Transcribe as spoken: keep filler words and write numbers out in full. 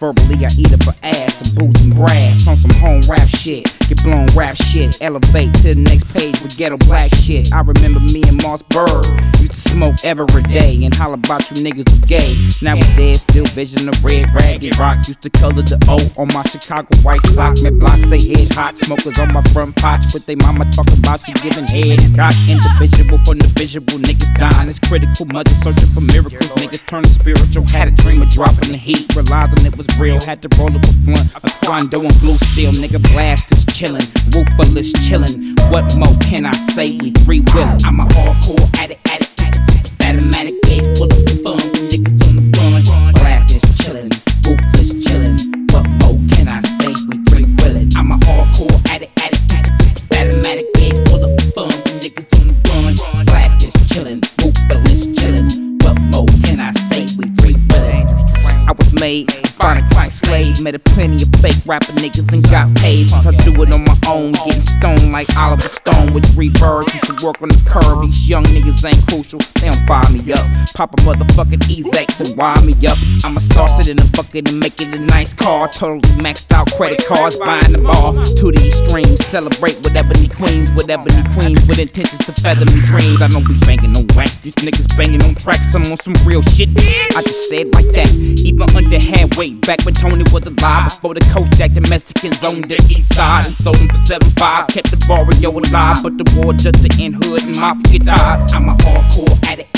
Verbally I eat up her ass and boots and brass. On some home rap shit, get blown rap shit. Elevate to the next page with ghetto black shit. I remember me and Moss Bird used to smoke every day and holler about you niggas who gay. Nowadays still vision of red rag and rock. Used to color the O on my Chicago white sock. Man blocks they head hot. Smokers on my front porch with they mama talking about you giving head and cock. Indivisible from the visual, niggas dying. It's critical, mother searching for miracles. Niggas turning spiritual. Had a dream of dropping the heat, realizing it was real. Had to roll up a blunt, a condo and blue steel. Nigga blast is chillin', ruthless chillin'. What more can I say? We three willin'. I'm a hardcore addict, addict, addict. Automatic gauge full of fun. Niggas on the run, blast is chillin', ruthless chillin'. What more can I say? We three willin'. I'm a hardcore addict, addict, addict. Automatic gauge full of fun. Niggas on the run, blast is chillin', ruthless chillin'. What more can I say? We three willin'. I was made by a crack slave, met a plenty of fake rapping niggas and got paid. Since I do it on my own, getting stoned like Oliver Stone with three birds. Used to work on the curb, these young niggas ain't crucial, they don't fire me up. Pop a motherfucking E-Zex and wire me up. I'ma start sitting in a bucket and make it a nice car. Totally maxed out credit cards, buying the ball to the extreme. Celebrate with ebony queens, with ebony queens, with intentions to feather me dreams. I don't be banging no wax, these niggas banging on tracks. I'm on some real shit, I just said like that. Even under halfway, back when Tony was alive, before the coach jacked the Mexicans on the east side and sold them for seven five. Kept the barrio alive, but the war just to end hood and mafia ties. I'm a hardcore addict.